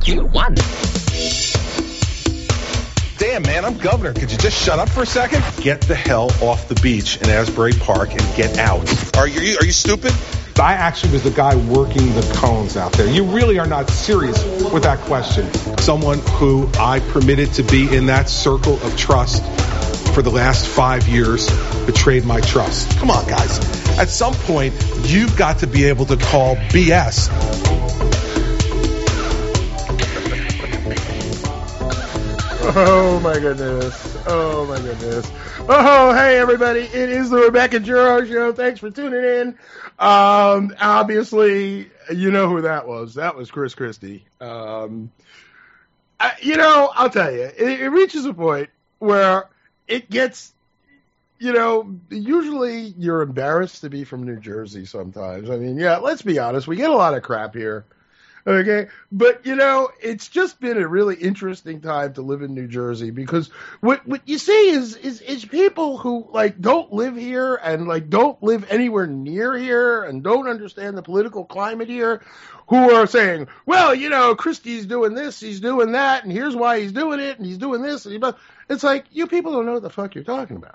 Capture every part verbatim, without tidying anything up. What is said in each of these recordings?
You won. Damn, man, I'm governor. Could you just shut up for a second? Get the hell off the beach in Asbury Park and get out. Are you are you stupid? I actually was the guy working the cones out there. You really are not serious with that question. Someone who I permitted to be in that circle of trust for the last five years betrayed my trust. Come on, guys. At some point, you've got to be able to call B S. Oh, my goodness. Oh, my goodness. Oh, hey, everybody. It is the Rebecca Juro Show. Thanks for tuning in. Um, obviously, you know who that was. That was Chris Christie. Um, I, you know, I'll tell you, it, it reaches a point where it gets, you know, usually you're embarrassed to be from New Jersey sometimes. I mean, yeah, let's be honest. We get a lot of crap here. Okay, but you know, it's just been a really interesting time to live in New Jersey because what what you see is is is people who like don't live here and like don't live anywhere near here and don't understand the political climate here, who are saying, well, you know, Christie's doing this, he's doing that, and here's why he's doing it, and he's doing this, and he, it's like you people don't know what the fuck you're talking about.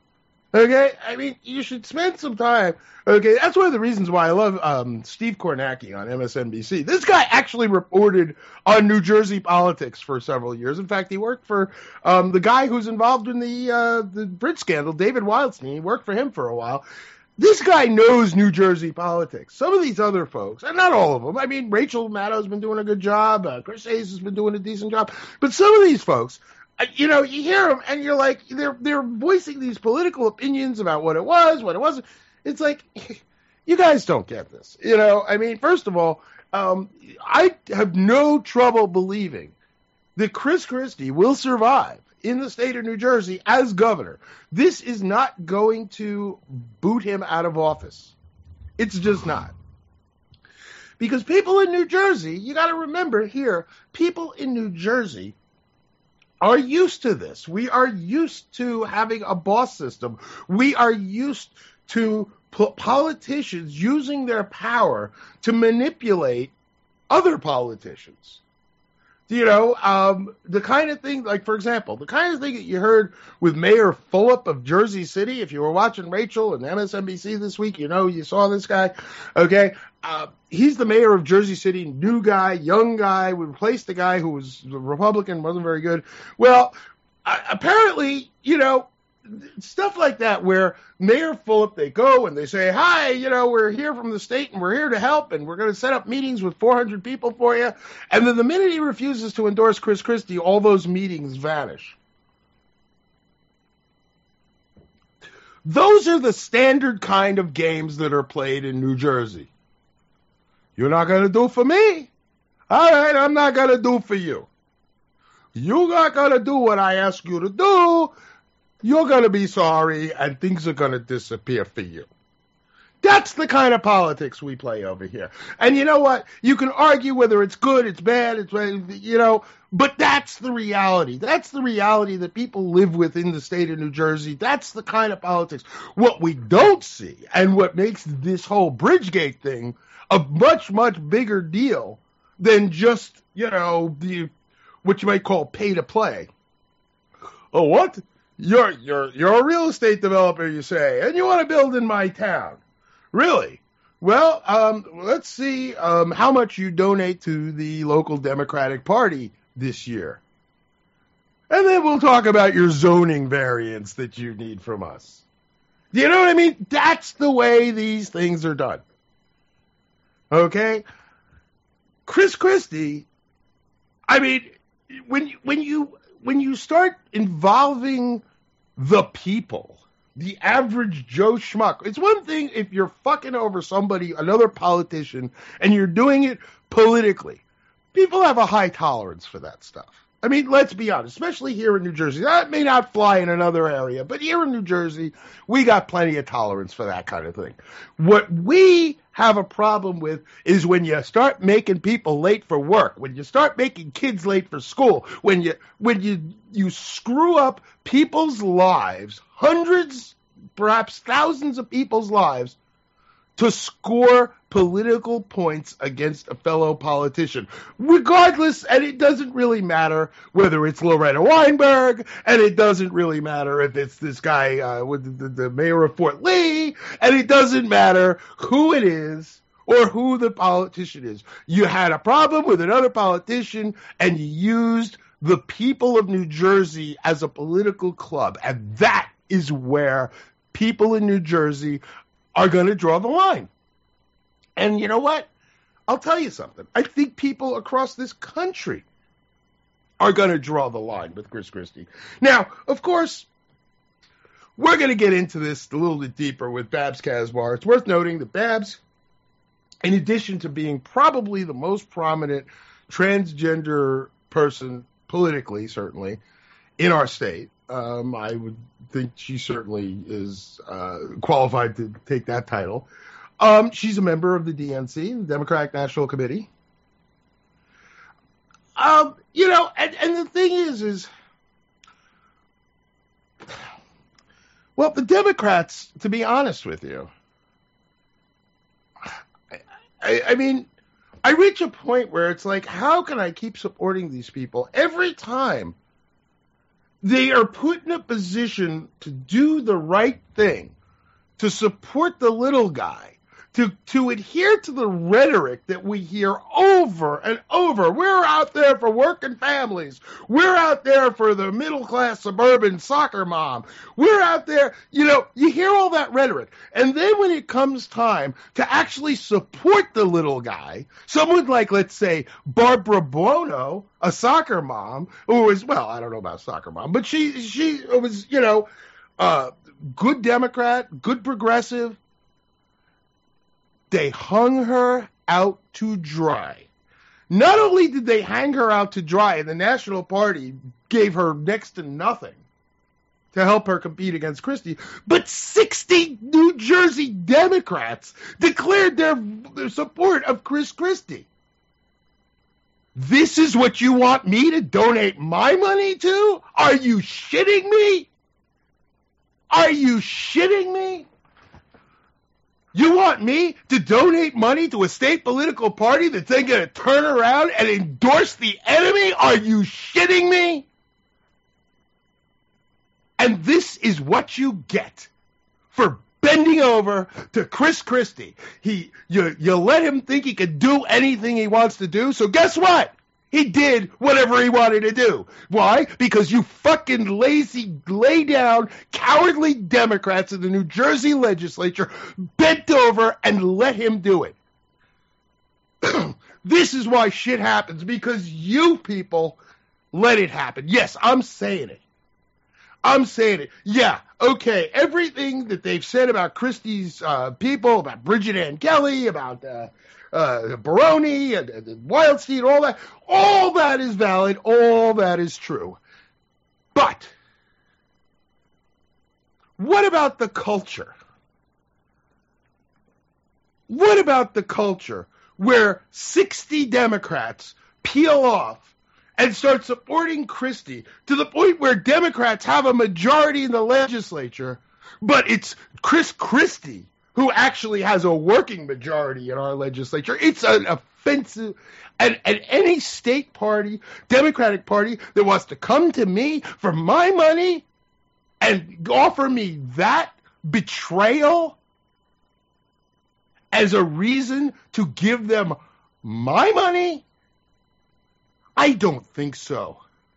Okay, I mean, you should spend some time. Okay, that's one of the reasons why I love um, Steve Kornacki on M S N B C. This guy actually reported on New Jersey politics for several years. In fact, he worked for um, the guy who's involved in the uh, the bridge scandal, David Wildstein. He worked for him for a while. This guy knows New Jersey politics. Some of these other folks, and not all of them. I mean, Rachel Maddow's been doing a good job. Uh, Chris Hayes has been doing a decent job. But some of these folks, you know, you hear them and you're like, they're they're voicing these political opinions about what it was, what it wasn't. It's like, you guys don't get this. You know, I mean, first of all, um, I have no trouble believing that Chris Christie will survive in the state of New Jersey as governor. This is not going to boot him out of office. It's just not. Because people in New Jersey, you got to remember here, people in New Jersey are used to this. We are used to having a boss system. We are used to po- politicians using their power to manipulate other politicians. You know, um, the kind of thing, like, for example, the kind of thing that you heard with Mayor Fulop of Jersey City. If you were watching Rachel and M S N B C this week, you know, you saw this guy. Okay. Uh, he's the mayor of Jersey City, new guy, young guy. We replaced the guy who was a Republican, wasn't very good. Well, uh, apparently, you know, stuff like that where Mayor Fulop, they go and they say, hi, you know, we're here from the state and we're here to help and we're going to set up meetings with four hundred people for you. And then the minute he refuses to endorse Chris Christie, all those meetings vanish. Those are the standard kind of games that are played in New Jersey. You're not going to do for me? All right, I'm not going to do for you. You're not going to do what I ask you to do. You're going to be sorry, and things are going to disappear for you. That's the kind of politics we play over here. And you know what? You can argue whether it's good, it's bad, it's, you know, but that's the reality. That's the reality that people live with in the state of New Jersey. That's the kind of politics. What we don't see, and what makes this whole Bridgegate thing a much, much bigger deal than just, you know, the what you might call pay to play. Oh, what? You're you're you're a real estate developer, you say, and you want to build in my town. Really? Well, um, let's see um, how much you donate to the local Democratic Party this year. And then we'll talk about your zoning variance that you need from us. Do you know what I mean? That's the way these things are done. Okay? Chris Christie, I mean, when you, when you when you start involving the people, the average Joe Schmuck, it's one thing if you're fucking over somebody, another politician, and you're doing it politically. People have a high tolerance for that stuff. I mean, let's be honest, especially here in New Jersey. That may not fly in another area, but here in New Jersey, we got plenty of tolerance for that kind of thing. What we have a problem with is when you start making people late for work, when you start making kids late for school, when you when you you screw up people's lives, hundreds, perhaps thousands of people's lives, to score political points against a fellow politician, regardless, and it doesn't really matter whether it's Loretta Weinberg, and it doesn't really matter if it's this guy uh, with the, the mayor of Fort Lee, and it doesn't matter who it is or who the politician is. You had a problem with another politician, and you used the people of New Jersey as a political club, and that is where people in New Jersey are going to draw the line. And you know what? I'll tell you something. I think people across this country are going to draw the line with Chris Christie. Now, of course, we're going to get into this a little bit deeper with Babs Kazmar. It's worth noting that Babs, in addition to being probably the most prominent transgender person politically, certainly, in our state, um, I would think she certainly is uh, qualified to take that title. Um, she's a member of the D N C, the Democratic National Committee. Um, you know, and, and the thing is, is, well, the Democrats, to be honest with you, I, I, I mean, I reach a point where it's like, how can I keep supporting these people every time they are put in a position to do the right thing, to support the little guy, to to adhere to the rhetoric that we hear over and over. We're out there for working families. We're out there for the middle-class suburban soccer mom. We're out there, you know, you hear all that rhetoric. And then when it comes time to actually support the little guy, someone like, let's say, Barbara Buono, a soccer mom, who was, well, I don't know about soccer mom, but she, she was, you know, uh, good Democrat, good progressive. They hung her out to dry. Not only did they hang her out to dry, and the National Party gave her next to nothing to help her compete against Christie, but sixty New Jersey Democrats declared their, their support of Chris Christie. This is what you want me to donate my money to? Are you shitting me? Are you shitting me? You want me to donate money to a state political party that's then going to turn around and endorse the enemy? Are you shitting me? And this is what you get for bending over to Chris Christie. He, you, you let him think he could do anything he wants to do. So guess what? He did whatever he wanted to do. Why? Because you fucking lazy, lay down, cowardly Democrats in the New Jersey legislature bent over and let him do it. This is why shit happens, because you people let it happen. Yes, I'm saying it. I'm saying it. Yeah, okay, everything that they've said about Christie's uh, people, about Bridget Ann Kelly, about uh, uh, Baroni and, and Wildstein, all that, all that is valid, all that is true. But what about the culture? What about the culture where sixty Democrats peel off and start supporting Christie to the point where Democrats have a majority in the legislature, but it's Chris Christie who actually has a working majority in our legislature? It's an offensive. And, and any state party, Democratic Party, that wants to come to me for my money and offer me that betrayal as a reason to give them my money, I don't think so.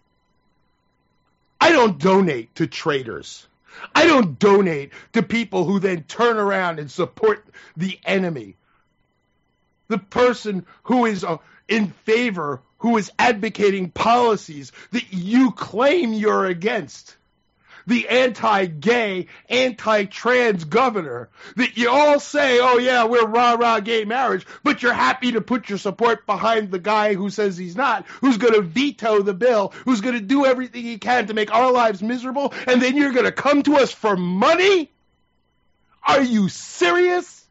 I don't donate to traitors. I don't donate to people who then turn around and support the enemy. The person who is uh, in favor, who is advocating policies that you claim you're against. The anti-gay, anti-trans governor that you all say, oh yeah, we're rah-rah gay marriage, but you're happy to put your support behind the guy who says he's not, who's going to veto the bill, who's going to do everything he can to make our lives miserable, and then you're going to come to us for money? Are you serious?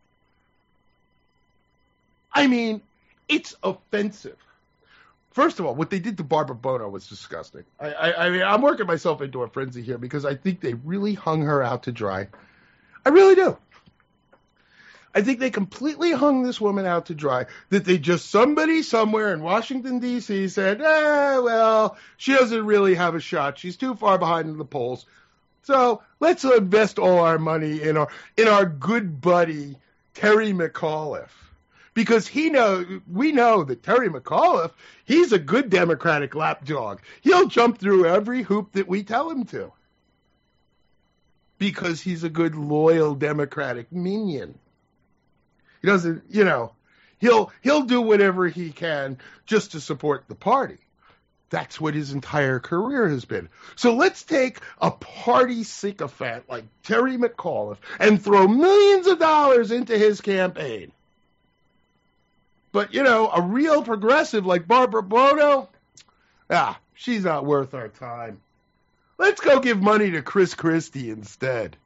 I mean, it's offensive. First of all, what they did to Barbara Buono was disgusting. I, I, I mean, I'm working myself into a frenzy here because I think they really hung her out to dry. I really do. I think they completely hung this woman out to dry, that they just, somebody somewhere in Washington, D C said, eh, well, she doesn't really have a shot. She's too far behind in the polls. So let's invest all our money in our, in our good buddy, Terry McAuliffe. Because he know, we know that Terry McAuliffe, he's a good Democratic lapdog. He'll jump through every hoop that we tell him to. Because he's a good, loyal Democratic minion. He doesn't, you know, he'll he'll do whatever he can just to support the party. That's what his entire career has been. So let's take a party sycophant like Terry McAuliffe and throw millions of dollars into his campaign. But, you know, a real progressive like Barbara Bono, ah, she's not worth our time. Let's go give money to Chris Christie instead.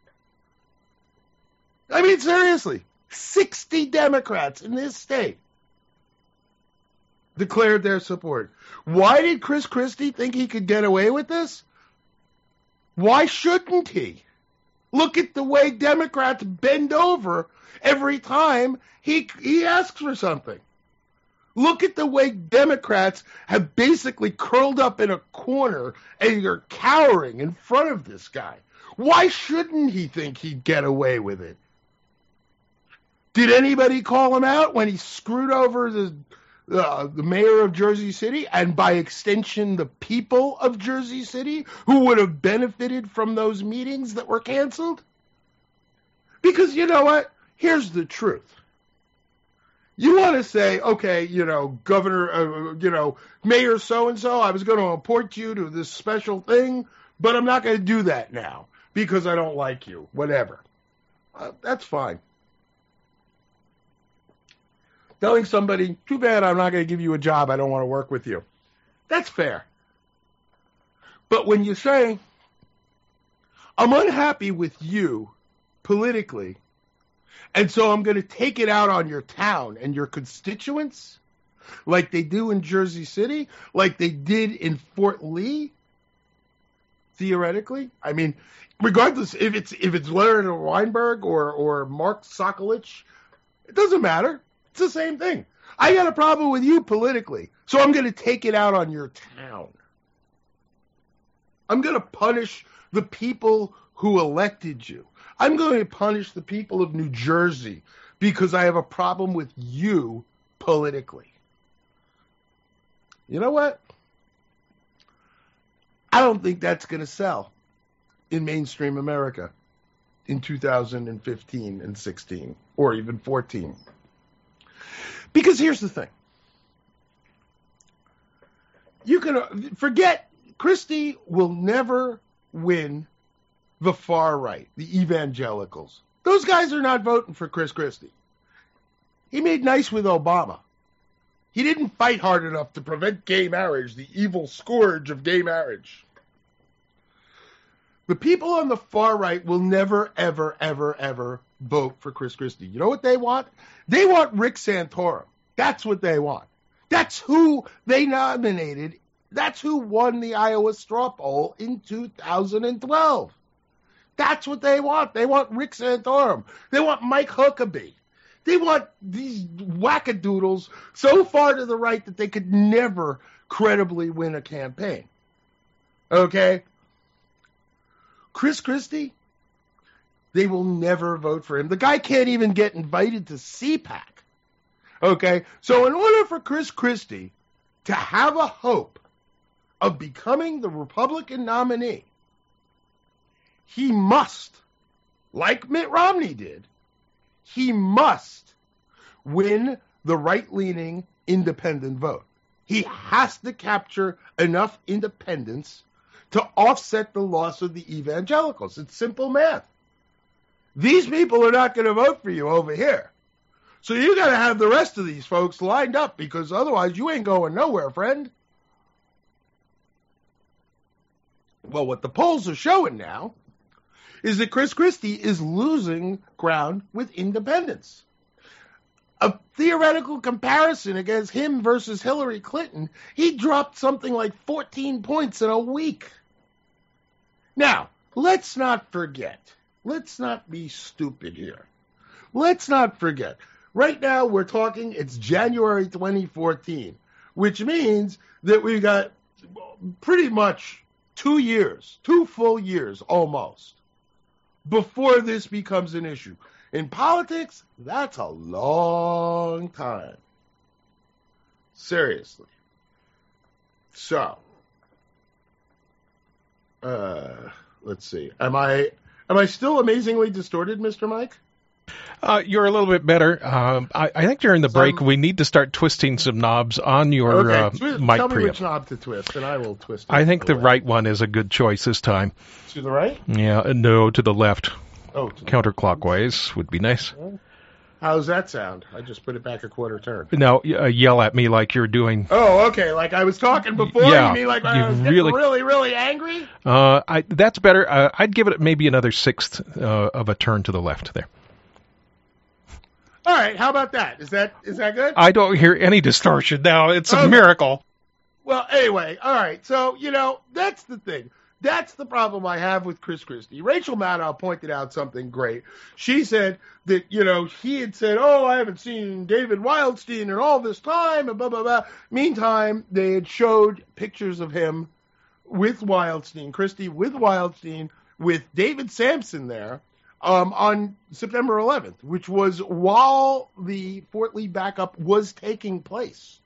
I mean, seriously. sixty Democrats in this state declared their support. Why did Chris Christie think he could get away with this? Why shouldn't he? Look at the way Democrats bend over every time he he asks for something. Look at the way Democrats have basically curled up in a corner and are cowering in front of this guy. Why shouldn't he think he'd get away with it? Did anybody call him out when he screwed over the uh, the mayor of Jersey City and by extension the people of Jersey City who would have benefited from those meetings that were canceled? Because you know what? Here's the truth. You want to say, okay, you know, Governor, uh, you know, Mayor so-and-so, I was going to appoint you to this special thing, but I'm not going to do that now because I don't like you, whatever. Uh, that's fine. Telling somebody, too bad I'm not going to give you a job, I don't want to work with you. That's fair. But when you say, I'm unhappy with you politically, and so I'm going to take it out on your town and your constituents, like they do in Jersey City, like they did in Fort Lee, theoretically. I mean, regardless if it's if it's Leonard Weinberg or, or Mark Sokolich, it doesn't matter. It's the same thing. I got a problem with you politically, so I'm going to take it out on your town. I'm going to punish the people who elected you. I'm going to punish the people of New Jersey because I have a problem with you politically. You know what? I don't think that's going to sell in mainstream America in two thousand fifteen and sixteen or even fourteen. Because here's the thing. You can forget Christie will never win the far right, the evangelicals. Those guys are not voting for Chris Christie. He made nice with Obama. He didn't fight hard enough to prevent gay marriage, the evil scourge of gay marriage. The people on the far right will never, ever, ever, ever vote for Chris Christie. You know what they want? They want Rick Santorum. That's what they want. That's who they nominated. That's who won the Iowa straw poll in two thousand twelve. That's what they want. They want Rick Santorum. They want Mike Huckabee. They want these wackadoodles so far to the right that they could never credibly win a campaign. Okay? Chris Christie, they will never vote for him. The guy can't even get invited to C PAC. Okay? So in order for Chris Christie to have a hope of becoming the Republican nominee, he must, like Mitt Romney did, he must win the right-leaning independent vote. He has to capture enough independents to offset the loss of the evangelicals. It's simple math. These people are not going to vote for you over here. So you got to have the rest of these folks lined up because otherwise you ain't going nowhere, friend. Well, what the polls are showing now is that Chris Christie is losing ground with independents. A theoretical comparison against him versus Hillary Clinton, he dropped something like fourteen points in a week. Now, let's not forget, let's not be stupid here. let's not forget. Right now, we're talking, it's January twenty fourteen, which means that we got pretty much two years, two full years almost, before this becomes an issue. In politics, that's a long time. Seriously. So, uh, let's see. Am I am I still amazingly distorted, Mister Mike? Uh, you're a little bit better. Um, I, I think during the So break I'm- we need to start twisting some knobs on your uh, Okay, twi- mic tell me preamp. which knob to twist, and I will twist it. I think the away. right one is a good choice this time. To the right? Yeah, uh, no, to the left. Oh, to the Counterclockwise would be nice. How's that sound? I just put it back a quarter turn. Now, uh, yell at me like you're doing. Oh, okay. Like I was talking before. Yeah, You mean like you I was getting really- really, really angry? Uh, I, that's better. Uh, I'd give it maybe another sixth uh, of a turn to the left there. All right. How about that? Is that is that good? I don't hear any distortion now. It's a Okay. miracle. Well, anyway, all right. So, you know, that's the thing. That's the problem I have with Chris Christie. Rachel Maddow pointed out something great. She said that, you know, he had said, oh, I haven't seen David Wildstein in all this time, and blah, blah, blah. Meantime, they had showed pictures of him with Wildstein, Christie with Wildstein, with David Sampson there um, on September eleventh, which was while the Fort Lee backup was taking place.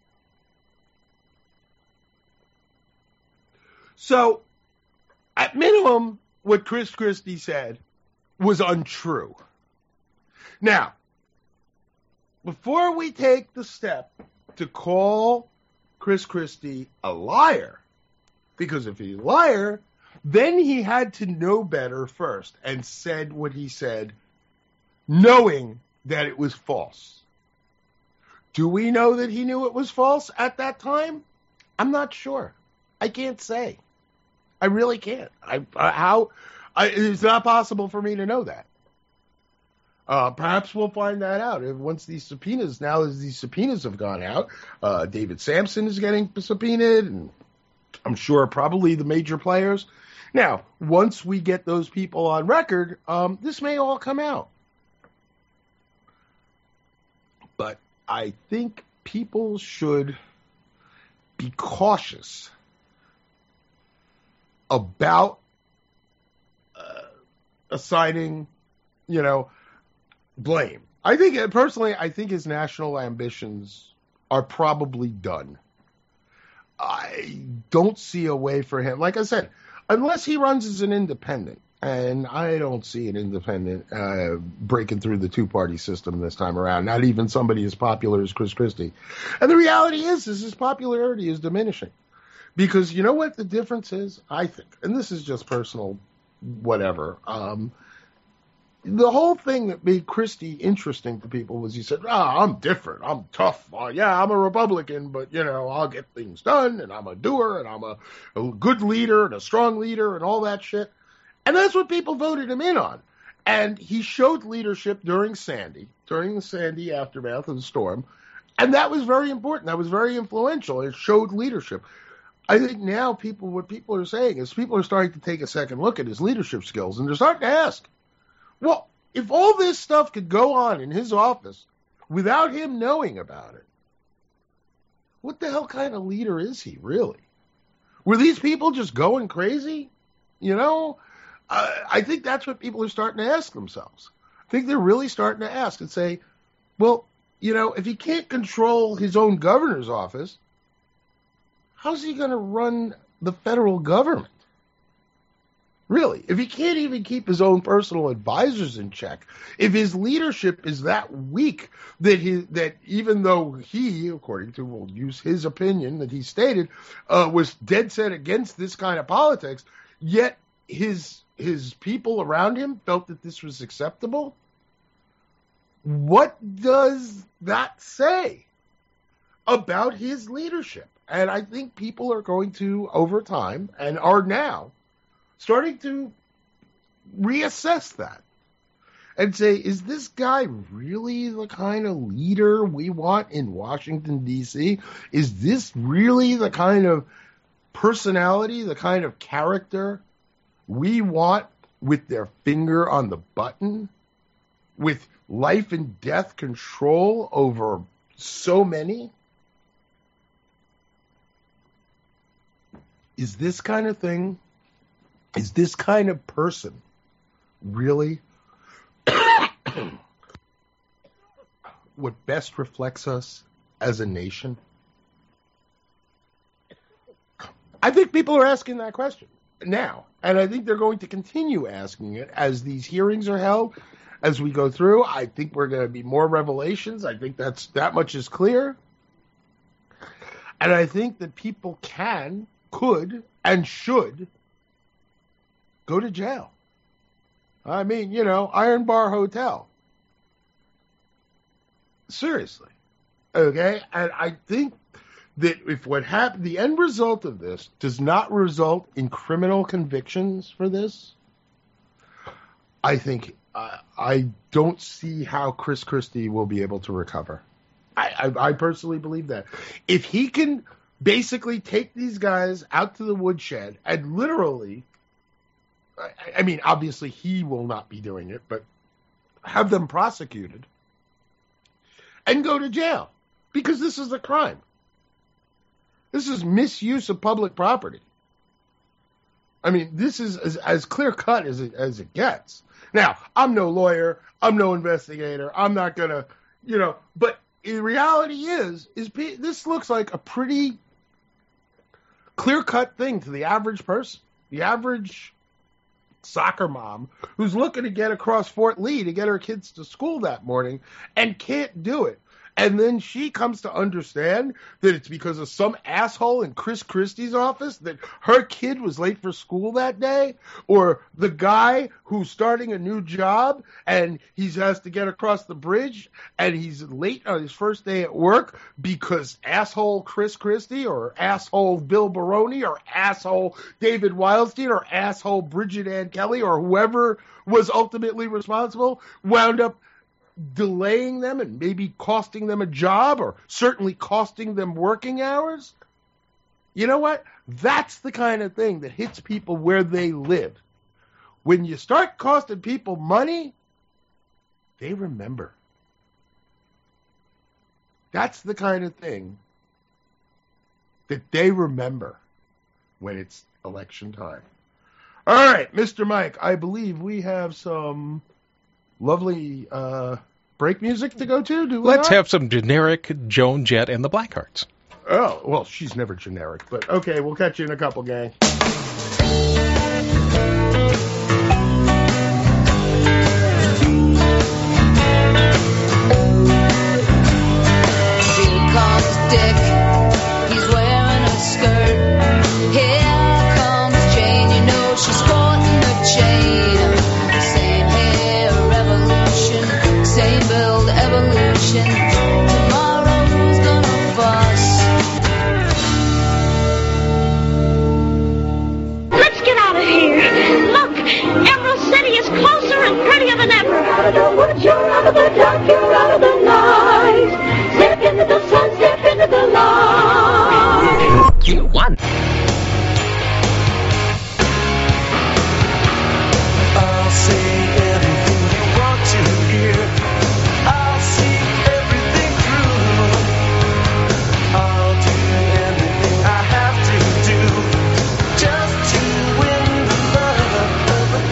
So, at minimum, what Chris Christie said was untrue. Now, before we take the step to call Chris Christie a liar, because if he's a liar, then he had to know better first and said what he said, knowing that it was false. Do we know that he knew it was false at that time? I'm not sure. I can't say. I really can't. I, uh, how? I, it's not possible for me to know that. Uh, perhaps we'll find that out if once these subpoenas, now as these subpoenas have gone out, uh, David Sampson is getting subpoenaed, and I'm sure probably the major players. Now, once we get those people on record, um, this may all come out. But I think people should be cautious about uh, assigning, you know, blame. I think, personally, I think his national ambitions are probably done. I don't see a way for him. Like I said, unless he runs as an independent, and I don't see an independent uh, breaking through the two-party system this time around, not even somebody as popular as Chris Christie. And the reality is, is his popularity is diminishing. Because you know what the difference is, I think, and this is just personal whatever, um, the whole thing that made Christie interesting to people was he said, ah, I'm different, I'm tough, uh, yeah, I'm a Republican, but, you know, I'll get things done, and I'm a doer, and I'm a, a good leader, and a strong leader, and all that shit. And that's what people voted him in on. And he showed leadership during Sandy, during the Sandy aftermath of the storm, and that was very important, that was very influential, it showed leadership. I think now people, what people are saying is people are starting to take a second look at his leadership skills, and they're starting to ask, well, if all this stuff could go on in his office without him knowing about it, what the hell kind of leader is he, really? Were these people just going crazy? You know, uh, I think that's what people are starting to ask themselves. I think they're really starting to ask and say, well, you know, if he can't control his own governor's office, how's he going to run the federal government? Really, if he can't even keep his own personal advisors in check, if his leadership is that weak that he, that even though he, according to, we'll use his opinion that he stated, uh, was dead set against this kind of politics, yet his his people around him felt that this was acceptable, what does that say about his leadership? And I think people are going to, over time, and are now, starting to reassess that and say, is this guy really the kind of leader we want in Washington, D C? Is this really the kind of personality, the kind of character we want with their finger on the button? with life and death control over so many? Is this kind of thing, is this kind of person really what best reflects us as a nation? I think people are asking that question now, and I think they're going to continue asking it as these hearings are held, as we go through. I think we're going to be more revelations. I think that's that much is clear. And I think that people can, could, and should go to jail. I mean, you know, Iron Bar Hotel. Seriously. Okay? And I think that if what happened, the end result of this does not result in criminal convictions for this, I think, uh, I don't see how Chris Christie will be able to recover. I, I, I personally believe that. If he can basically take these guys out to the woodshed and literally, I, I mean, obviously he will not be doing it, but have them prosecuted and go to jail because this is a crime. This is misuse of public property. I mean, this is as, as clear cut as it, as it gets. Now, I'm no lawyer. I'm no investigator. I'm not going to, you know, but the reality is, is this looks like a pretty clear cut thing to the average person, the average soccer mom who's looking to get across Fort Lee to get her kids to school that morning and can't do it. And then she comes to understand that it's because of some asshole in Chris Christie's office that her kid was late for school that day, or the guy who's starting a new job and he has to get across the bridge and he's late on his first day at work because asshole Chris Christie or asshole Bill Baroni or asshole David Wildstein or asshole Bridget Ann Kelly or whoever was ultimately responsible wound up delaying them and maybe costing them a job or certainly costing them working hours. You know what? That's the kind of thing that hits people where they live. When you start costing people money, they remember. That's the kind of thing that they remember when it's election time. All right, Mister Mike, I believe we have some lovely uh, break music to go to. Do we Let's not? have some generic Joan Jett and the Blackhearts. Oh, well, she's never generic, but okay, we'll catch you in a couple, gang. Here comes Dick, he's wearing a skirt. Here comes Jane, you know she's sporting a chain. Same hair, revolution, same build, evolution. Tomorrow's gonna fuss. Let's get out of here. Look, Emerald City is closer and prettier than ever. Out of the woods, you're out of the dark, you're out of the night. Step into the sun, step into the light. You won. I'll say everything you want to hear. I'll see everything through. I'll do anything I have to do just to win the love of a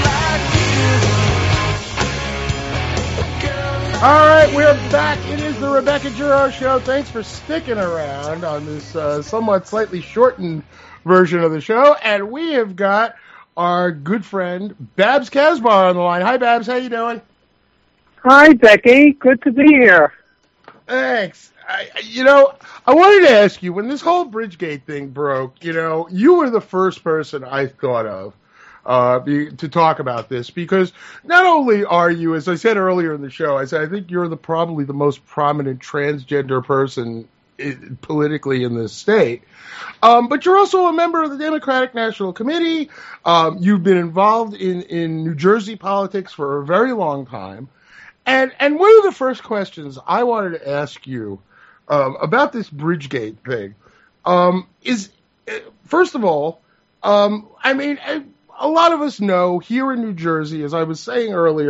girl like you. A girl like All right, we're back. It is the Rebecca Giroux Show. Thanks for sticking around on this uh, somewhat slightly shortened version of the show. And we have got our good friend Babs Casbar on the line. Hi, Babs. How you doing? Hi, Becky. Good to be here. Thanks. I, you know, I wanted to ask you, when this whole Bridgegate thing broke, you know, you were the first person I thought of uh, be, to talk about this, because not only are you, as I said earlier in the show, I said I think you're the probably the most prominent transgender person in, politically in this state, um, but you're also a member of the Democratic National Committee. Um, you've been involved in, in New Jersey politics for a very long time. And and one of the first questions I wanted to ask you um, about this Bridgegate thing um, is, first of all, um, I mean, a lot of us know here in New Jersey, as I was saying earlier,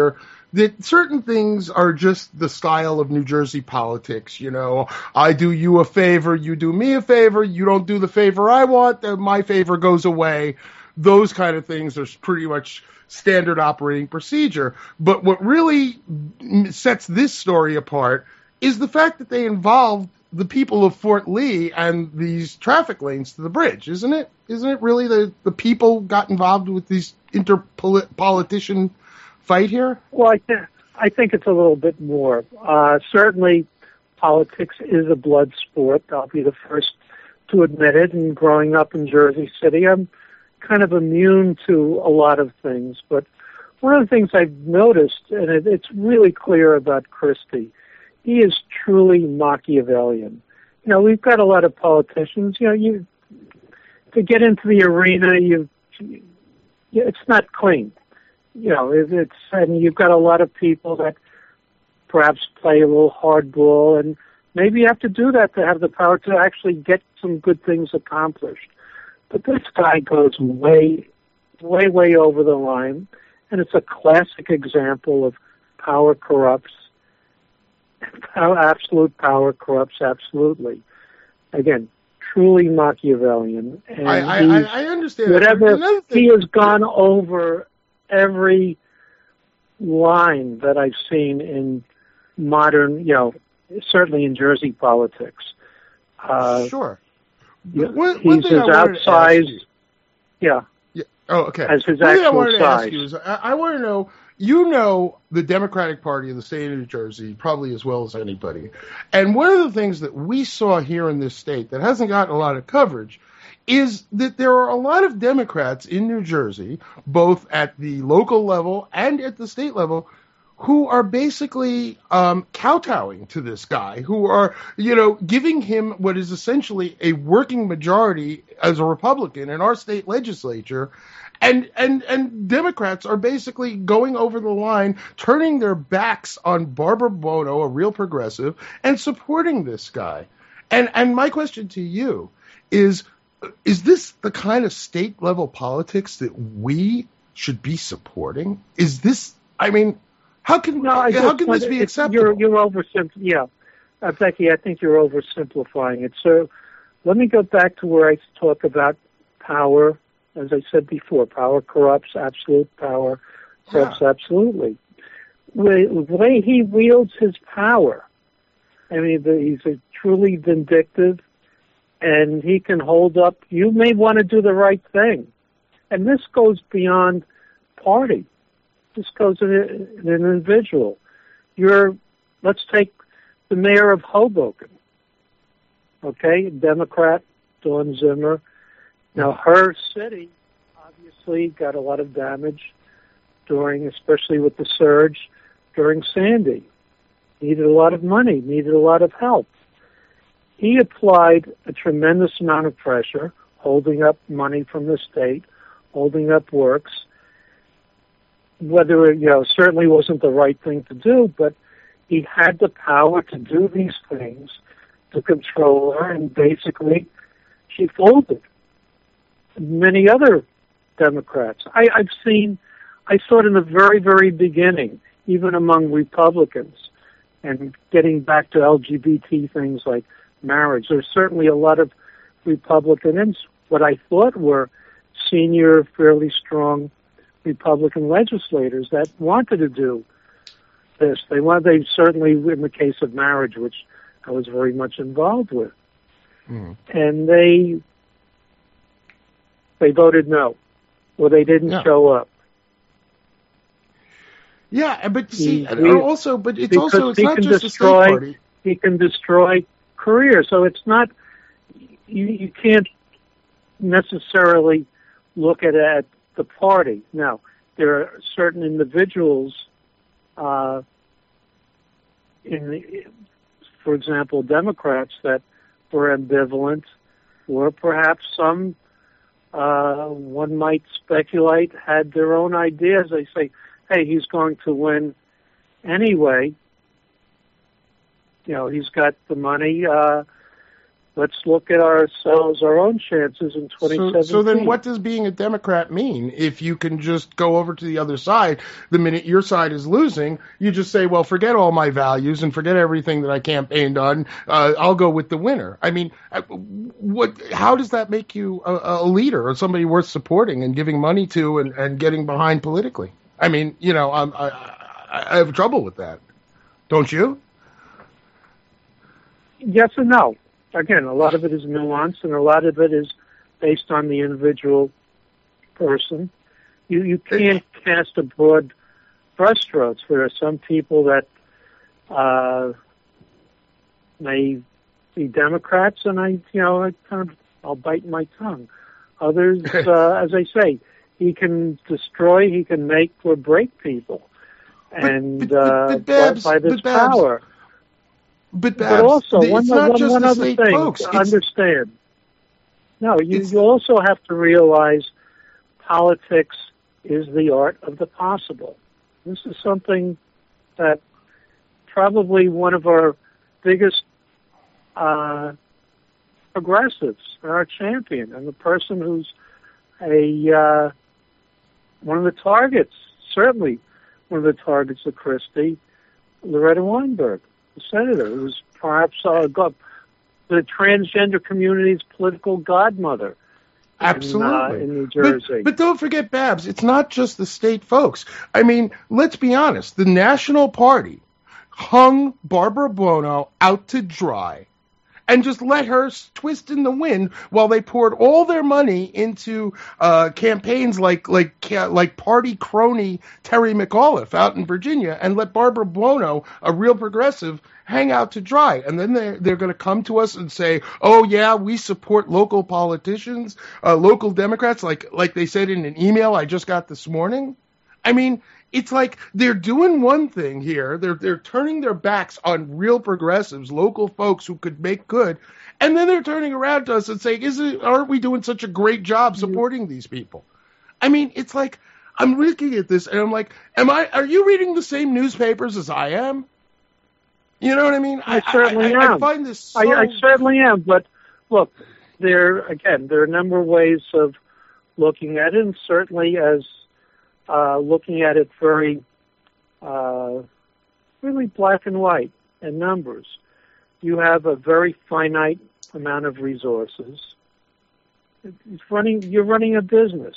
that certain things are just the style of New Jersey politics. You know, I do you a favor, you do me a favor, you don't do the favor I want, then my favor goes away. Those kind of things are pretty much standard operating procedure. But what really sets this story apart is the fact that they involved the people of Fort Lee and these traffic lanes to the bridge, isn't it? Isn't it really the, the people got involved with these interpolitician fight here? Well, I, th- I think it's a little bit more. Uh, certainly, politics is a blood sport. I'll be the first to admit it. And growing up in Jersey City, I'm kind of immune to a lot of things. But one of the things I've noticed, and it, it's really clear about Christie, he is truly Machiavellian. You know, we've got a lot of politicians. You know, you to get into the arena, you, you it's not clean. You know, it, it's and you've got a lot of people that perhaps play a little hardball, and maybe you have to do that to have the power to actually get some good things accomplished. But this guy goes way, way, way over the line, and it's a classic example of power corrupts. How absolute power corrupts absolutely. Again, truly Machiavellian. And I, I, I understand. Whatever, that. he has gone over every line that I've seen in modern, you know, certainly in Jersey politics. Uh, sure. Yeah, one, one he's thing as I wanted to ask outsized, you- yeah, Yeah. Oh, okay. as his One thing I actual wanted to ask size. you is, I, I want to know, you know the Democratic Party in the state of New Jersey probably as well as anybody. And one of the things that we saw here in this state that hasn't gotten a lot of coverage is that there are a lot of Democrats in New Jersey, both at the local level and at the state level, who are basically um, kowtowing to this guy, who are, you know, giving him what is essentially a working majority as a Republican in our state legislature. And, and, and Democrats are basically going over the line, turning their backs on Barbara Bono, a real progressive, and supporting this guy. And, and my question to you is, is this the kind of state level politics that we should be supporting? Is this, I mean, how can, No, I how just can want- this be it's- acceptable? You're, you're oversimplifying. Yeah, uh, Becky, I think you're oversimplifying it. So let me go back to where I talk about power. As I said before, power corrupts. Absolute power corrupts absolutely. The way he wields his power, I mean, the, he's a truly vindictive, and he can hold up. You may want to do the right thing, and this goes beyond party. This goes to an individual. You're, let's take the mayor of Hoboken, okay, Democrat, Dawn Zimmer. Now, her city obviously got a lot of damage during, especially with the surge during Sandy. Needed a lot of money, needed a lot of help. He applied a tremendous amount of pressure, holding up money from the state, holding up works. Whether, you know, certainly wasn't the right thing to do, but he had the power to do these things, to control her, and basically she folded. Many other Democrats. I, I've seen, I saw it in the very, very beginning, even among Republicans, and getting back to L G B T things like marriage. There's certainly a lot of Republicans, what I thought were senior, fairly strong Republican legislators that wanted to do this. They wanted, they certainly, in the case of marriage, which I was very much involved with, Mm. and they they voted no, or they didn't Yeah. show up. Yeah, but see, He- and we- also, but it's because also, it's he not can just the state destroy- party. He can destroy careers, so it's not, you, you can't necessarily look at, at the party. Now, there are certain individuals, uh, in the, for example, Democrats that were ambivalent, or perhaps some, uh, one might speculate, had their own ideas. They say, hey, he's going to win anyway. You know, he's got the money. Uh, let's look at ourselves, our own chances in twenty seventeen. So, so then what does being a Democrat mean if you can just go over to the other side the minute your side is losing? You just say, well, forget all my values and forget everything that I campaigned on. Uh, I'll go with the winner. I mean, what? How does that make you a, a leader or somebody worth supporting and giving money to and, and getting behind politically? I mean, you know, I'm, I, I have trouble with that. Don't you? Yes and no. Again, a lot of it is nuanced, and a lot of it is based on the individual person. You you can't cast a broad brushstrokes. There are some people that uh, may be Democrats, and I, you know, I kind of I'll bite my tongue. Others, uh, as I say, he can destroy, he can make or break people, and but, but, but, but Babs, uh, by this but Babs, power. But, Babs, but also, it's one, not one, just one the other state thing folks. to It's, understand. No, you, it's, you also have to realize politics is the art of the possible. This is something that probably one of our biggest uh, progressives, our champion, and the person who's a uh, one of the targets, certainly one of the targets of Christie, Loretta Weinberg, the senator, who was perhaps uh, the transgender community's political godmother. Absolutely. In, uh, in New Jersey. But, but don't forget, Babs, it's not just the state folks. I mean, let's be honest. The National Party hung Barbara Buono out to dry and just let her twist in the wind while they poured all their money into uh, campaigns like like like party crony Terry McAuliffe out in Virginia, and let Barbara Buono, a real progressive, hang out to dry. And then they're, they're going to come to us and say, oh, yeah, we support local politicians, uh, local Democrats, like like they said in an email I just got this morning. I mean, it's like they're doing one thing here. They're they're turning their backs on real progressives, local folks who could make good, and then they're turning around to us and saying, "Isn't aren't we doing such a great job supporting these people?" I mean, it's like I'm looking at this and I'm like, "Am I? Are you reading the same newspapers as I am?" You know what I mean? I, I certainly I, I, am. I find this. So... I, I certainly am. But look, there again, there are a number of ways of looking at it, and certainly as Uh, looking at it very, uh, really black and white and numbers. You have a very finite amount of resources. It's running, you're running a business.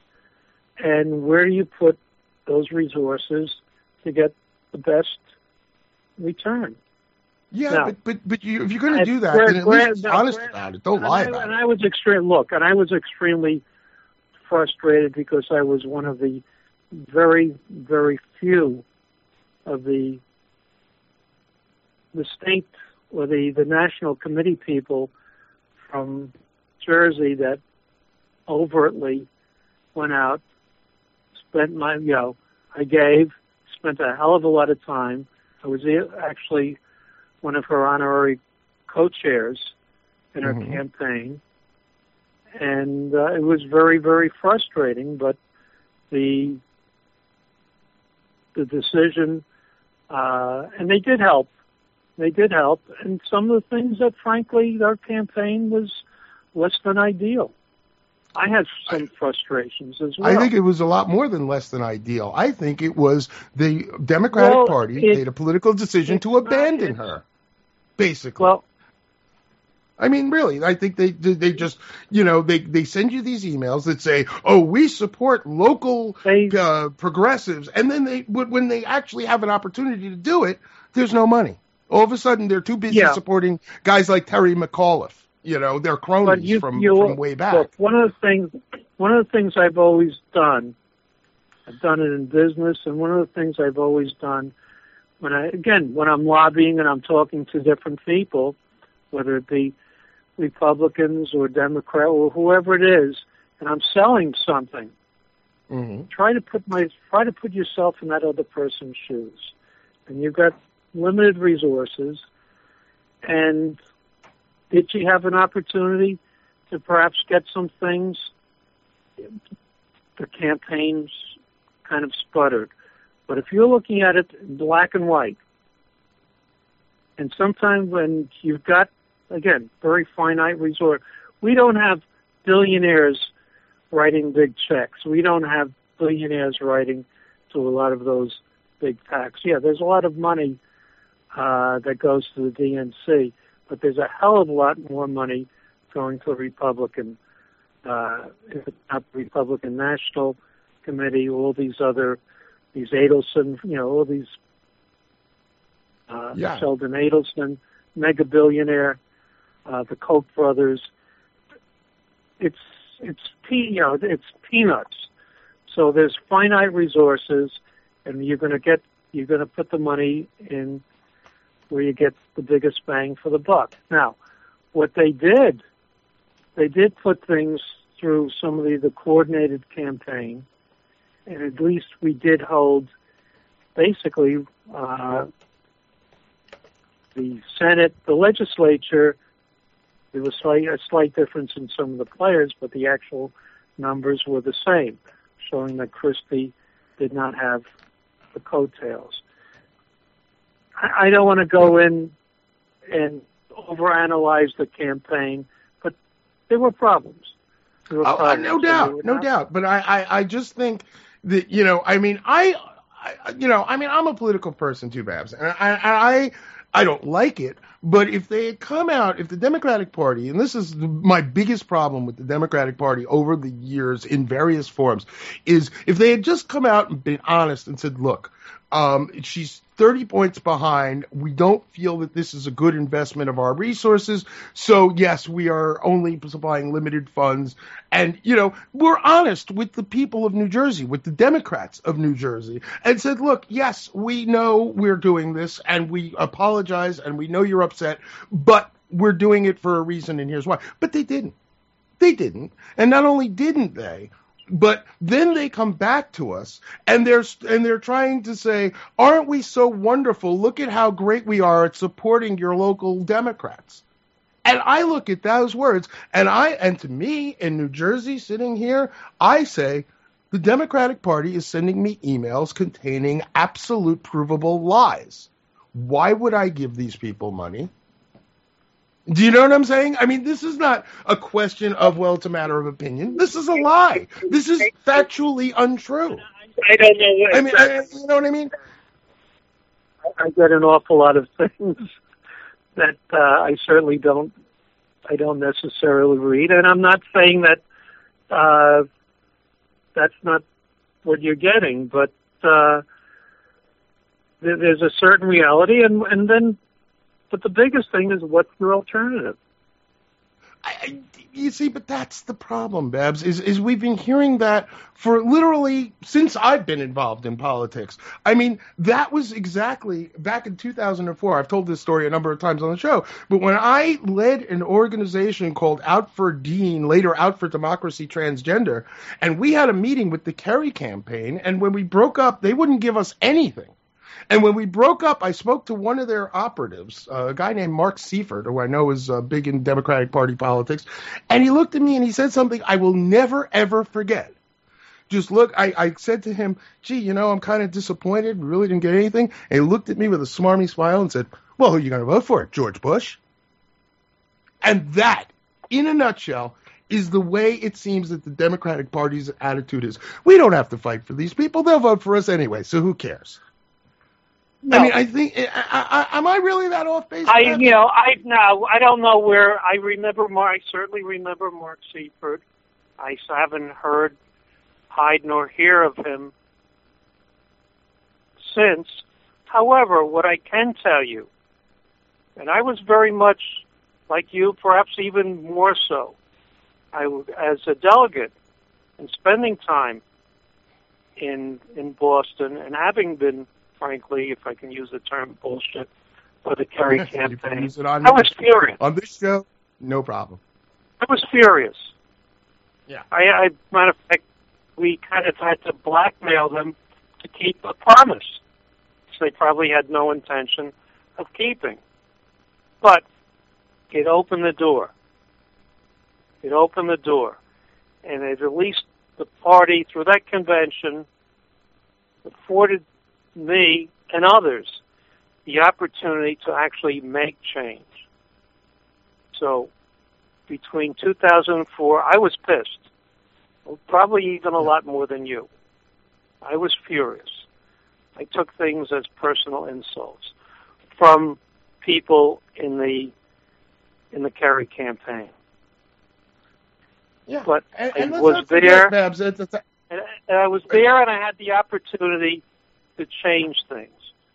And where do you put those resources to get the best return? Yeah, now, but, but, but you, if you're going to do that, where, then at where, least be now, honest where, about it. Don't and lie I, about and it. I was extreme. Look, and I was extremely frustrated because I was one of the very, very few of the the state or the, the national committee people from Jersey that overtly went out, spent my, you know, I gave, spent a hell of a lot of time. I was actually one of her honorary co-chairs in her mm-hmm. campaign. And uh, it was very, very frustrating, but the the decision, uh, and they did help. They did help. And some of the things that, frankly, our campaign was less than ideal. I had some frustrations as well. I think it was a lot more than less than ideal. I think it was the Democratic well, Party it, made a political decision to abandon not, her, basically. Well, I mean, really, I think they they just, you know, they, they send you these emails that say, oh, we support local they, uh, progressives. And then they when they actually have an opportunity to do it, there's no money. All of a sudden, they're too busy yeah. supporting guys like Terry McAuliffe. You know, they're cronies you, from, you, from way back. Look, one of the things, one of the things I've always done, I've done it in business, and one of the things I've always done when I, again, when I'm lobbying and I'm talking to different people, whether it be Republicans or Democrat or whoever it is, and I'm selling something, mm-hmm. try to put my try to put yourself in that other person's shoes. And you've got limited resources, and did she have an opportunity to perhaps get some things? The campaigns kind of sputtered. But if you're looking at it black and white, and sometimes when you've got again, very finite resource. We don't have billionaires writing big checks. We don't have billionaires writing to a lot of those big PACs. Yeah, there's a lot of money uh, that goes to the D N C, but there's a hell of a lot more money going to a Republican, uh, if it's not the Republican National Committee, all these other, these Adelson, you know, all these, uh, Yeah. Sheldon Adelson, mega billionaire, uh, the Koch brothers. It's it's pe- you know it's peanuts. So there's finite resources, and you're going to get you're going to put the money in where you get the biggest bang for the buck. Now, what they did, they did put things through some of the, the coordinated campaign, and at least we did hold basically uh, the Senate, the legislature. There was slight, a slight difference in some of the players, but the actual numbers were the same, showing that Christie did not have the coattails. I, I don't want to go in and overanalyze the campaign, but there were problems. There were Oh, uh, problems. no They doubt, were no not- doubt. But I, I, I just think that, you know, I mean, I, I, you know, I mean, I'm a political person too, Babs, and I, I, I don't like it. But if they had come out, if the Democratic Party, and this is the, my biggest problem with the Democratic Party over the years in various forms, is if they had just come out and been honest and said, look, um, she's thirty points behind. We don't feel that this is a good investment of our resources. So, yes, we are only supplying limited funds. And, you know, we're honest with the people of New Jersey, with the Democrats of New Jersey, and said, look, yes, we know we're doing this, and we apologize, and we know you're upset, but we're doing it for a reason, and here's why. But they didn't. They didn't. And not only didn't they, but then they come back to us and they're and they're trying to say, aren't we so wonderful? Look at how great we are at supporting your local Democrats. And I look at those words and I and to me in New Jersey sitting here, I say the Democratic Party is sending me emails containing absolute provable lies. Why would I give these people money? Do you know what I'm saying? I mean, this is not a question of, well, it's a matter of opinion. This is a lie. This is factually untrue. I don't know what. I mean, I, you know what I mean? I get an awful lot of things that uh, I certainly don't. I don't necessarily read, and I'm not saying that uh, that's not what you're getting, but uh, there, there's a certain reality, and and then. But the biggest thing is, what's your alternative? I, I, you see, but that's the problem, Babs, is, is we've been hearing that for literally since I've been involved in politics. I mean, that was exactly back in two thousand four. I've told this story a number of times on the show, but when I led an organization called Out for Dean, later Out for Democracy Transgender, and we had a meeting with the Kerry campaign, and when we broke up, they wouldn't give us anything. And when we broke up, I spoke to one of their operatives, uh, a guy named Mark Seifert, who I know is uh, big in Democratic Party politics. And he looked at me and he said something I will never, ever forget. Just look, I, I said to him, gee, you know, I'm kind of disappointed. We really didn't get anything. And he looked at me with a smarmy smile and said, well, who are you going to vote for? George Bush? And that, in a nutshell, is the way it seems that the Democratic Party's attitude is. We don't have to fight for these people. They'll vote for us anyway, so who cares? No. I mean, I think, I, I, am I really that off base? I, you know, I no, I don't know where. I remember Mark. I certainly remember Mark Seifert. I haven't heard, hide nor hear of him since. However, what I can tell you, and I was very much like you, perhaps even more so, I as a delegate and spending time in in Boston and having been. Frankly, if I can use the term bullshit for the Kerry campaign, use it on I was furious. On this show, no problem. I was furious. Yeah. I, I matter of fact, we kind of had to blackmail them to keep a promise, which they probably had no intention of keeping. But it opened the door. It opened the door, and it at least the party through that convention afforded me and others the opportunity to actually make change. So between two thousand four, I was pissed. Probably even a lot more than you. I was furious. I took things as personal insults from people in the in the Kerry campaign. Yeah, But and, I and let's was not forget, there. Babs, it's, it's, And and I was there, and I had the opportunity to change things.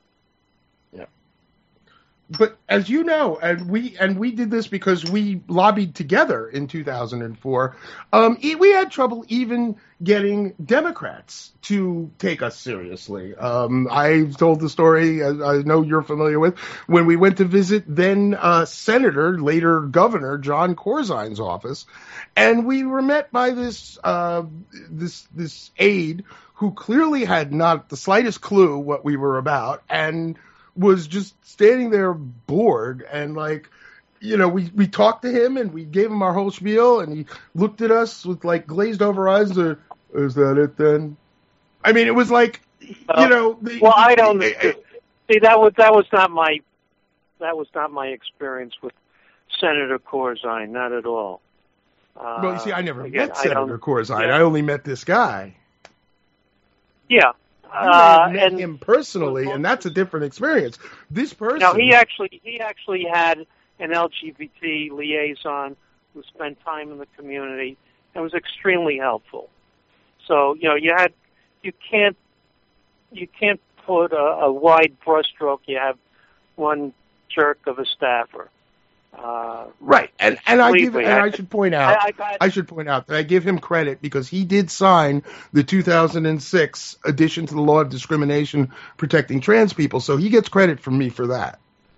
But as you know, and we and we did this because we lobbied together in two thousand four. Um, e- we had trouble even getting Democrats to take us seriously. Um, I told the story, as I know you're familiar with, when we went to visit then uh, Senator, later Governor John Corzine's office, and we were met by this uh, this this aide who clearly had not the slightest clue what we were about, and was just standing there bored. And like, you know, we, we talked to him and we gave him our whole spiel, and he looked at us with like glazed over eyes. Uh, Is that it then? I mean, it was like, Well, you know. The, well, I don't uh, see that was that was not my that was not my experience with Senator Corzine, not at all. Uh, Well, you see, I never again, met I Senator don't- Corzine. yeah. I only met this guy. Yeah, I may uh, have met and him personally, and that's a different experience. This person. no, he actually he actually had an L G B T liaison who spent time in the community and was extremely helpful. So you know, you had you can't you can't put a, a wide brushstroke. You have one jerk of a staffer. Uh, Right, and and I Believe give me, and I- I should point out I- I- I should point out that I give him credit because he did sign the two thousand six addition to the law of discrimination protecting trans people, so he gets credit from me for that.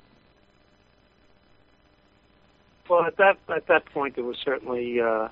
Well, at that at that point, it was certainly uh,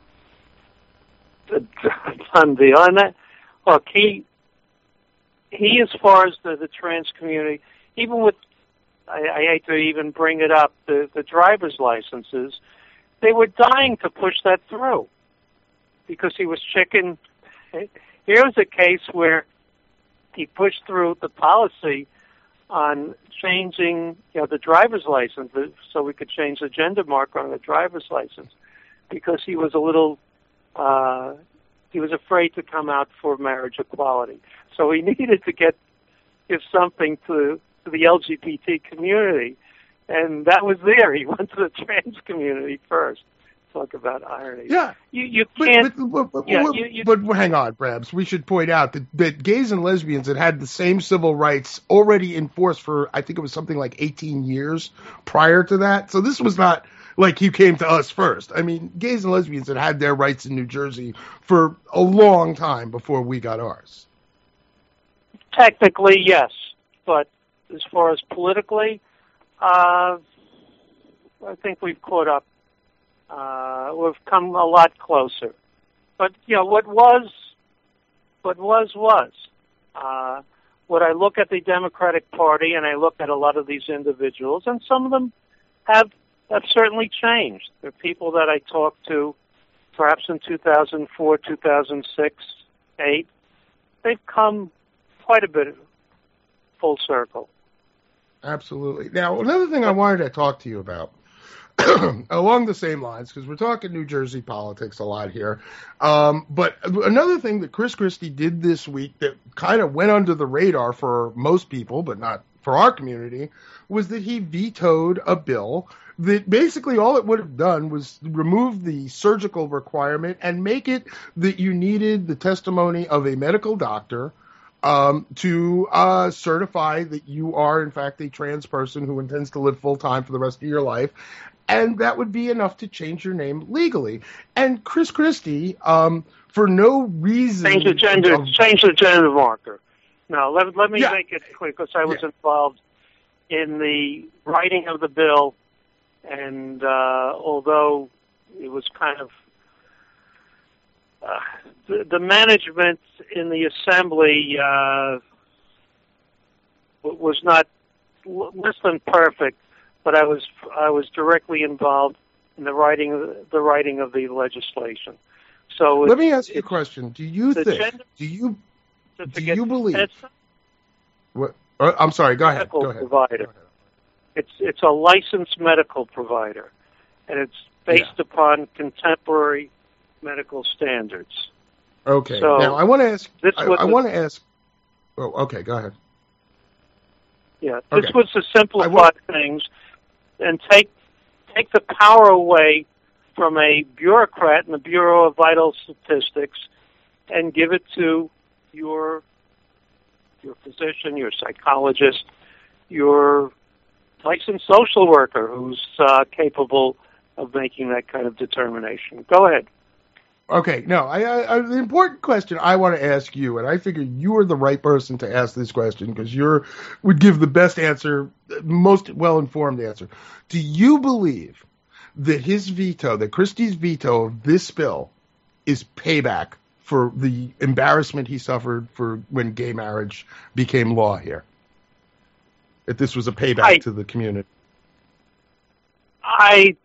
a done deal. And that, look, he he, as far as the, the trans community, even with, I, I hate to even bring it up, the the driver's licenses, they were dying to push that through because he was chicken. Here was a case where he pushed through the policy on changing, you know, the driver's license so we could change the gender marker on the driver's license because he was a little, uh, he was afraid to come out for marriage equality. So he needed to get, give something to, to the L G B T community. And that was there. He went to the trans community first. Talk about irony. Yeah. You, you But, can't, but, but, yeah, but, you- you- but hang on, Brabs. We should point out that, that gays and lesbians had had the same civil rights already in force for, I think it was something like eighteen years prior to that. So this was not like you came to us first. I mean, gays and lesbians had had their rights in New Jersey for a long time before we got ours. technically, yes. But as far as politically, uh, I think we've caught up. Uh, we've come a lot closer. But, you know, what was, what was, was. Uh, when I look at the Democratic Party and I look at a lot of these individuals, and some of them have, have certainly changed. They're people that I talked to perhaps in two thousand four, two thousand six, eight. They've come quite a bit full circle. Absolutely. Now, another thing I wanted to talk to you about, along the same lines, because we're talking New Jersey politics a lot here, um, but another thing that Chris Christie did this week that kind of went under the radar for most people, but not for our community, was that he vetoed a bill that basically all it would have done was remove the surgical requirement and make it that you needed the testimony of a medical doctor Um, to uh, certify that you are, in fact, a trans person who intends to live full-time for the rest of your life. And that would be enough to change your name legally. And Chris Christie, um, for no reason... Change the gender, of- change the gender marker. No, let, let me Yeah. make it quick because I was Yeah. involved in the writing of the bill, and uh, although it was kind of uh, the, the management in the assembly uh, w- was not l- less than perfect, but I was I was directly involved in the writing of the writing of the legislation. So Let it's- me ask you a it's- question. Do you the think, gender do you, do certificate- you believe... It's What, uh, I'm sorry, go ahead. medical Go ahead. provider. It's it's a licensed medical provider, and it's based Yeah. upon contemporary medical standards. Okay. So, now I want to ask. this I, was I a- want to ask. Oh, okay. Go ahead. Yeah, this Okay. was to simplify I will- things and take take the power away from a bureaucrat in the Bureau of Vital Statistics and give it to your your physician, your psychologist, your licensed social worker who's uh, capable of making that kind of determination. Go ahead. Okay, no, I, I, I, the important question I want to ask you, and I figure you are the right person to ask this question because you're would give the best answer, most well-informed answer. Do you believe that his veto, that Christie's veto of this bill, is payback for the embarrassment he suffered for when gay marriage became law here? That this was a payback I- to the community? I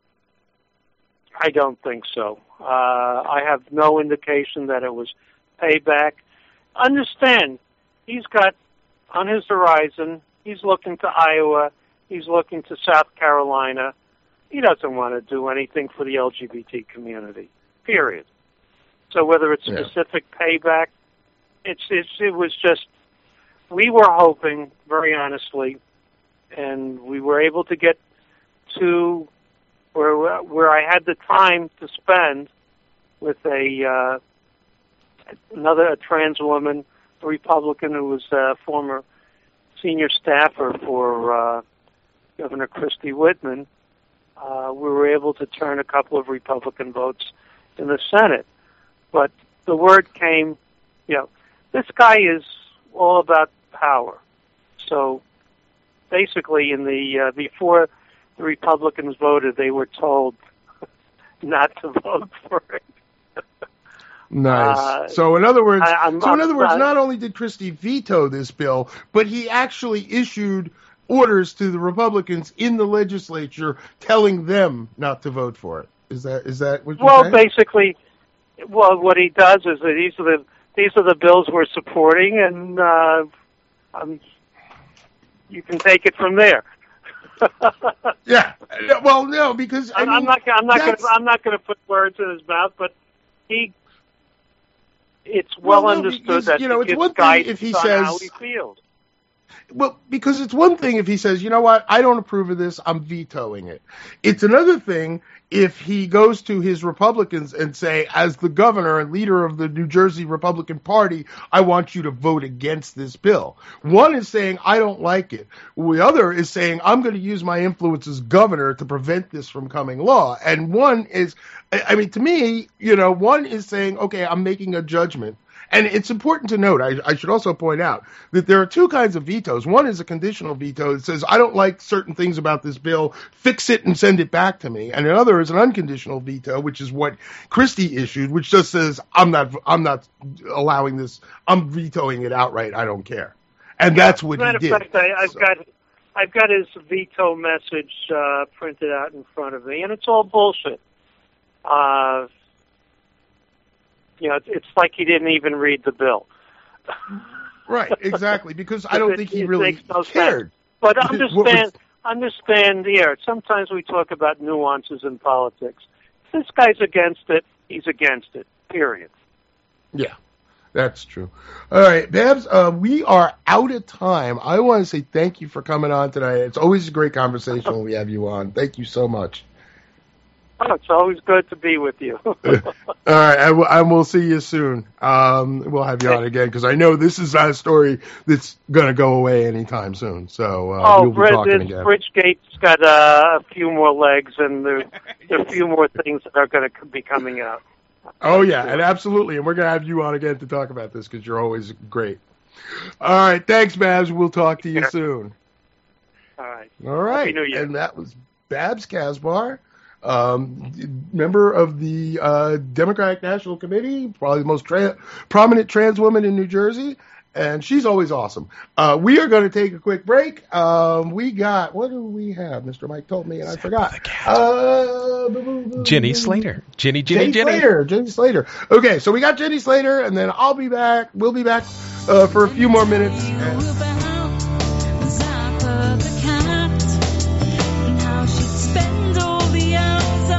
I don't think so. Uh, I have no indication that it was payback. Understand, he's got on his horizon, he's looking to Iowa, he's looking to South Carolina. He doesn't want to do anything for the L G B T community, period. So whether it's Yeah. specific payback, it's, it's it was just, we were hoping, very honestly, and we were able to get to where where I had the time to spend with a uh, another a trans woman, a Republican who was a former senior staffer for uh, Governor Christie Whitman. Uh, we were able to turn a couple of Republican votes in the Senate, but the word came, you know, this guy is all about power. So basically, in the uh, before the Republicans voted, they were told not to vote for it. Nice. Uh, so in other words, I- I'm- so in other I'm- words, I- not only did Christie veto this bill, but he actually issued orders to the Republicans in the legislature telling them not to vote for it. Is that is that what you're Well, saying? basically, well, what he does is that these are the these are the bills we're supporting, and uh, um, you can take it from there. Yeah. Well, no, because I I'm, mean, I'm not. I'm not going. that's- I'm not going to put words in his mouth, but he. It's well, Well, no, understood because, that you know, he it's gives one thing guidance if he on says- how he feels. Well, because it's one thing if he says, you know what, I don't approve of this, I'm vetoing it. It's another thing if he goes to his Republicans and say, as the governor and leader of the New Jersey Republican Party, I want you to vote against this bill. One is saying, I don't like it. The other is saying, I'm going to use my influence as governor to prevent this from coming law. And one is, I I mean, to me, you know, one is saying, okay, I'm making a judgment. And it's important to note, I, I should also point out, that there are two kinds of vetoes. One is a conditional veto that says, I don't like certain things about this bill, fix it and send it back to me. And another is an unconditional veto, which is what Christie issued, which just says, I'm not, I'm not allowing this, I'm vetoing it outright, I don't care. And that's what he Matter of did. fact, I, I've So- got I've got his veto message uh, printed out in front of me, and it's all bullshit. Uh, you know, it's, it's like he didn't even read the bill. Right, exactly, because I don't It- think he it really makes no sense. cared. But What was- understand, understand here. Sometimes we talk about nuances in politics. If this guy's against it, he's against it. Period. Yeah, that's true. All right, Babs, uh, we are out of time. I want to say thank you for coming on tonight. It's always a great conversation when we have you on. Thank you so much. Oh, it's always good to be with you. All right, and we'll, and we'll see you soon. Um, we'll have you on again because I know this is not a story that's going to go away anytime soon. So uh, oh, we'll be Brid- talking this again. Bridgegate's got uh, a few more legs, and there, there are a few more things that are going to be coming out. Oh, yeah, and absolutely. And we're going to have you on again to talk about this because you're always great. All right, thanks, Babs. We'll talk to you Sure. soon. All right. All right, Happy New Year. and that was Babs Kasbar, um, member of the uh, Democratic National Committee, probably the most tra- prominent trans woman in New Jersey, and she's always awesome. Uh, we are going to take a quick break. Um, we got, what do we have? Mister Mike told me, and I forgot. Uh, Jenny Slater. Jenny, Jenny, Jenny Jenny. Slater. Jenny Slater. Okay, so we got Jenny Slater, and then I'll be back. We'll be back uh, for a few more minutes. And- Zappa the cat, and how she'd spend all the hours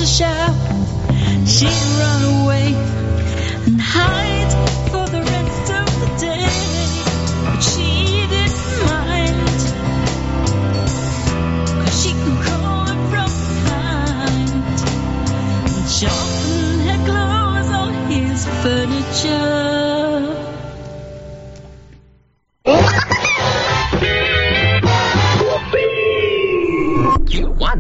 to shout, she'd run away and hide for the rest of the day. But she didn't mind, 'cause she could crawl it from behind and sharpen her claws on his furniture. You won.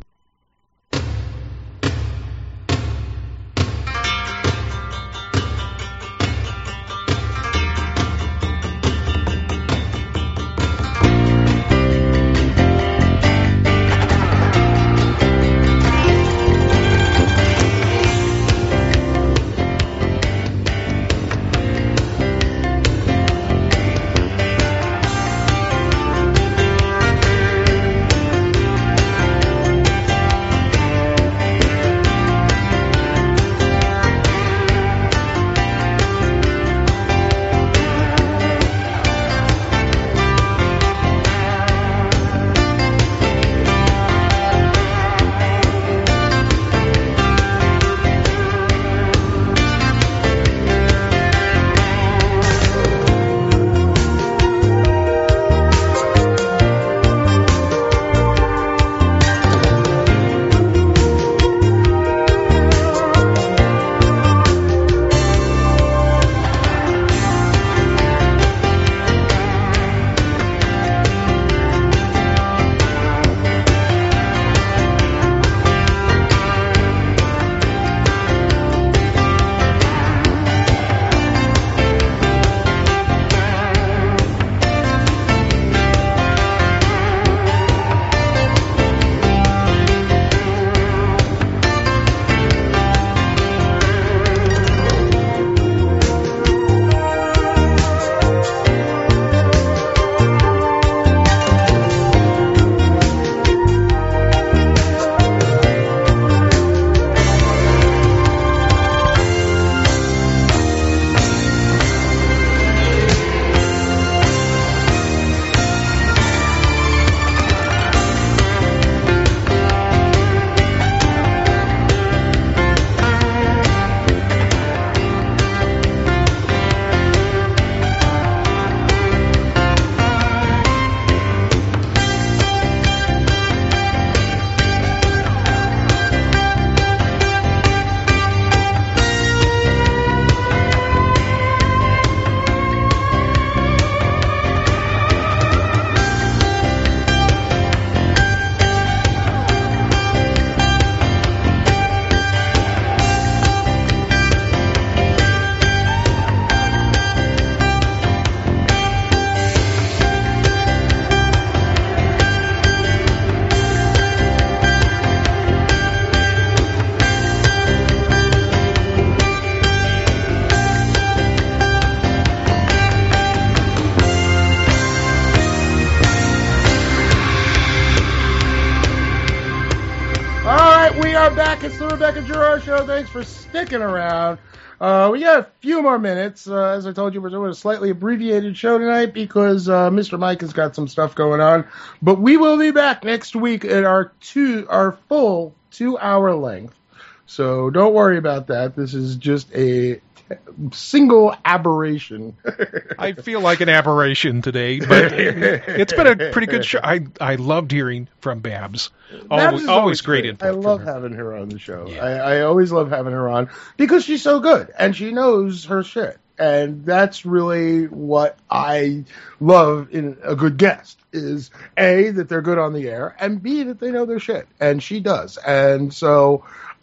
Back. It's the Rebecca Giroir Show. Thanks for sticking around. Uh, we got a few more minutes. Uh, as I told you, we're doing a slightly abbreviated show tonight because uh, Mister Mike has got some stuff going on. But we will be back next week at our two, our full two-hour length. So don't worry about that. This is just a single aberration. I feel like an aberration today, but it's been a pretty good show. I I loved hearing from Babs. Babs Always, is always great great. input. I from love her. having her on the show. Yeah. I, I always love having her on because she's so good and she knows her shit. And that's really what I love in a good guest is A, that they're good on the air, and B, that they know their shit. And she does. And so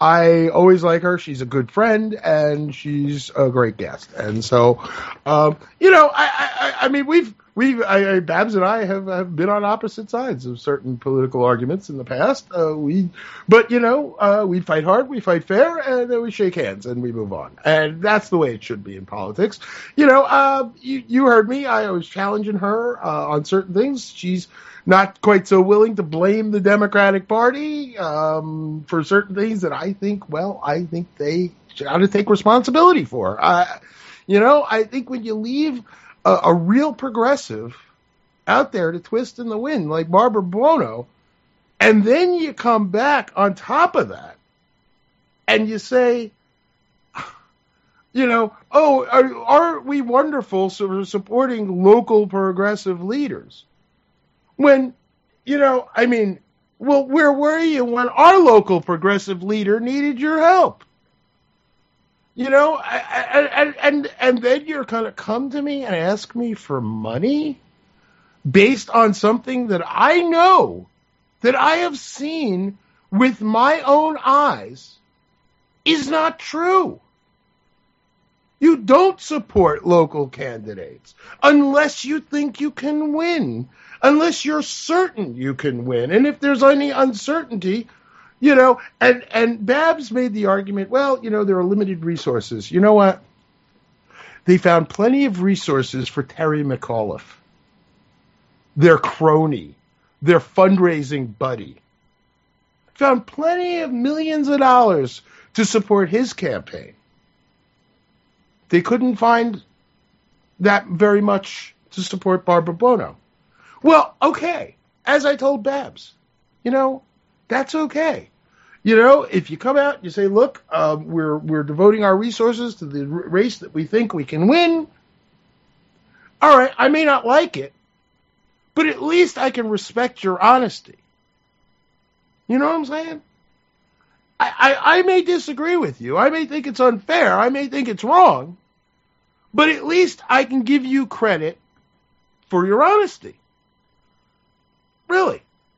I always like her. She's a good friend and she's a great guest. And so, um, you know, I, I, I mean, we've, we've, I, I, Babs and I have, have been on opposite sides of certain political arguments in the past. Uh, we, but you know, uh, we fight hard, we fight fair, and then we shake hands and we move on. And that's the way it should be in politics. You know, uh, you, you heard me. I was challenging her, uh, on certain things. She's not quite so willing to blame the Democratic Party, um, for certain things that I think, well, I think they ought to take responsibility for. Uh, you know, I think when you leave a, a real progressive out there to twist in the wind, like Barbara Buono, and then you come back on top of that and you say, you know, oh, are, aren't we wonderful for supporting local progressive leaders? When, you know, I mean, well, where were you when our local progressive leader needed your help? You know, and and and then you're going to come to me and ask me for money based on something that I know, that I have seen with my own eyes, is not true. You don't support local candidates unless you think you can win, unless you're certain you can win. And if there's any uncertainty, you know, and, and Babs made the argument, well, you know, there are limited resources. You know what? They found plenty of resources for Terry McAuliffe, their crony, their fundraising buddy. Found plenty of millions of dollars to support his campaign. They couldn't find that very much to support Barbara Buono. Well, okay, as I told Babs, you know, that's okay. You know, if you come out and you say, look, um, we're we're devoting our resources to the r- race that we think we can win, all right, I may not like it, but at least I can respect your honesty. You know what I'm saying? I, I, I may disagree with you. I may think it's unfair. I may think it's wrong. But at least I can give you credit for your honesty. Really.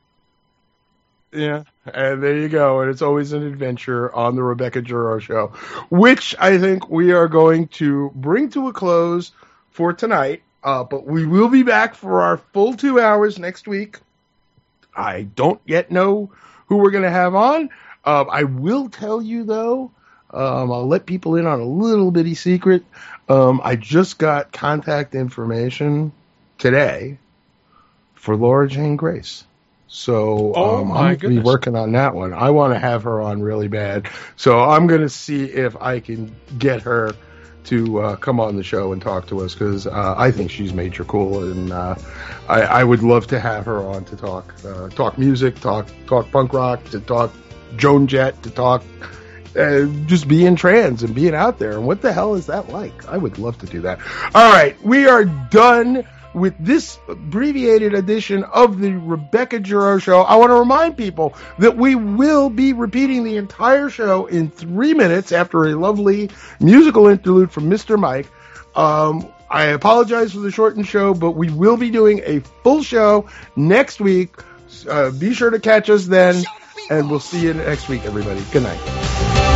Yeah, and there you go. And it's always an adventure on the Rebecca Giroux Show, which I think we are going to bring to a close for tonight. Uh, but we will be back for our full two hours next week. I don't yet know who we're going to have on. Uh, I will tell you, though, um, I'll let people in on a little bitty secret. Um, I just got contact information today for Laura Jane Grace. So oh um, my I'm going to be goodness. working on that one. I want to have her on really bad. So I'm going to see if I can get her to uh, come on the show and talk to us, because uh, I think she's major cool, and uh, I, I would love to have her on to talk uh, talk music, talk talk punk rock, to talk Joan Jett, to talk uh, just being trans and being out there. And what the hell is that like? I would love to do that. All right, we are done with this abbreviated edition of the Rebecca Giroux Show. I want to remind people that we will be repeating the entire show in three minutes after a lovely musical interlude from Mister Mike. Um, I apologize for the shortened show, but we will be doing a full show next week. Uh, be sure to catch us then, and we'll see you next week, everybody. Good night.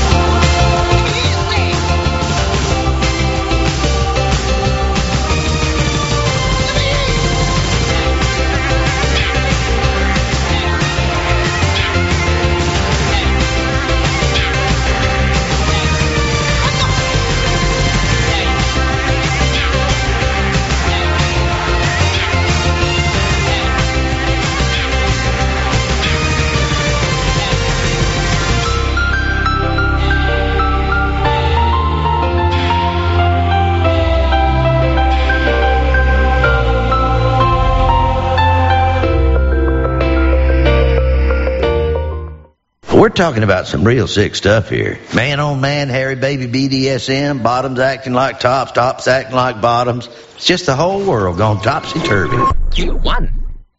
We're talking about some real sick stuff here. Man on man, hairy baby B D S M, bottoms acting like tops, tops acting like bottoms. It's just the whole world gone topsy-turvy. You won.